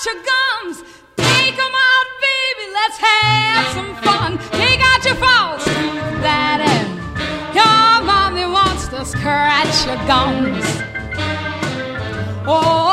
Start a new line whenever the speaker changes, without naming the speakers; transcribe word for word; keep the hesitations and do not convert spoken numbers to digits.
out your gums. Take 'em out, baby, let's have some fun. Take out your false tooth, daddy. Your mommy wants to scratch your gums. Oh,